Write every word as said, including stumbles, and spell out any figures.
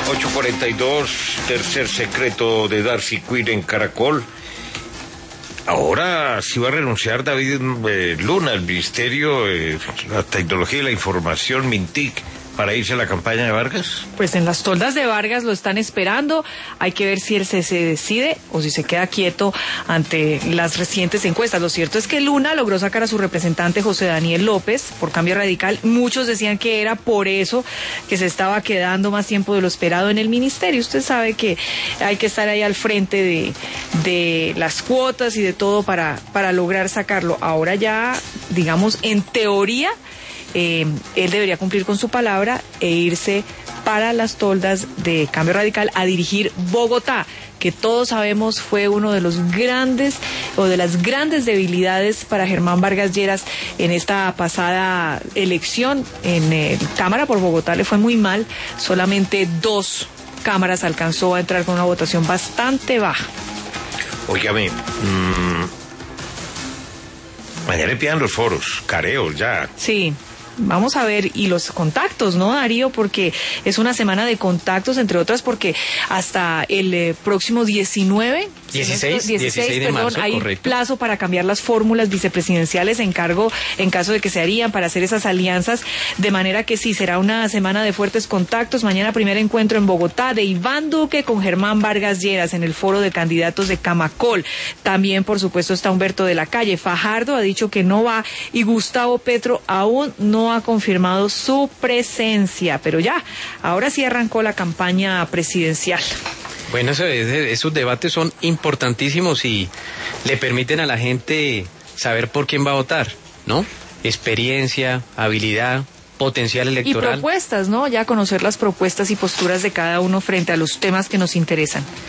ocho cuarenta y dos, tercer secreto de Darcy Quinn en Caracol. Ahora sí va a renunciar David eh, Luna, el Ministerio de la Tecnología y la Información, MINTIC, para irse a la campaña de Vargas. Pues en las toldas de Vargas lo están esperando. Hay que ver si él se, se decide o si se queda quieto ante las recientes encuestas. Lo cierto es que Luna logró sacar a su representante José Daniel López por Cambio Radical. Muchos decían que era por eso que se estaba quedando más tiempo de lo esperado en el ministerio. Usted sabe que hay que estar ahí al frente de, de las cuotas y de todo para, para lograr sacarlo. Ahora ya, digamos, en teoría, Eh, él debería cumplir con su palabra e irse para las toldas de Cambio Radical a dirigir Bogotá, que todos sabemos fue uno de los grandes o de las grandes debilidades para Germán Vargas Lleras en esta pasada elección. En eh, Cámara por Bogotá le fue muy mal, solamente dos cámaras alcanzó a entrar con una votación bastante baja. Óigame, mmm, mañana empiezan los foros, careos ya. Sí. Vamos a ver, y los contactos, ¿no, Darío? Porque es una semana de contactos, entre otras, porque hasta el eh, próximo diecinueve, dieciséis, dieciséis, dieciséis de perdón, marzo, hay correcto. plazo para cambiar las fórmulas vicepresidenciales en cargo, en caso de que se harían, para hacer esas alianzas, de manera que sí, será una semana de fuertes contactos. Mañana primer encuentro en Bogotá de Iván Duque con Germán Vargas Lleras en el foro de candidatos de Camacol. También, por supuesto, está Humberto de la Calle. Fajardo ha dicho que no va, y Gustavo Petro aún no ha confirmado su presencia, pero ya, ahora sí arrancó la campaña presidencial. Bueno, eso, esos debates son importantísimos y le permiten a la gente saber por quién va a votar, ¿no? Experiencia, habilidad, potencial electoral. Y propuestas, ¿no? Ya conocer las propuestas y posturas de cada uno frente a los temas que nos interesan.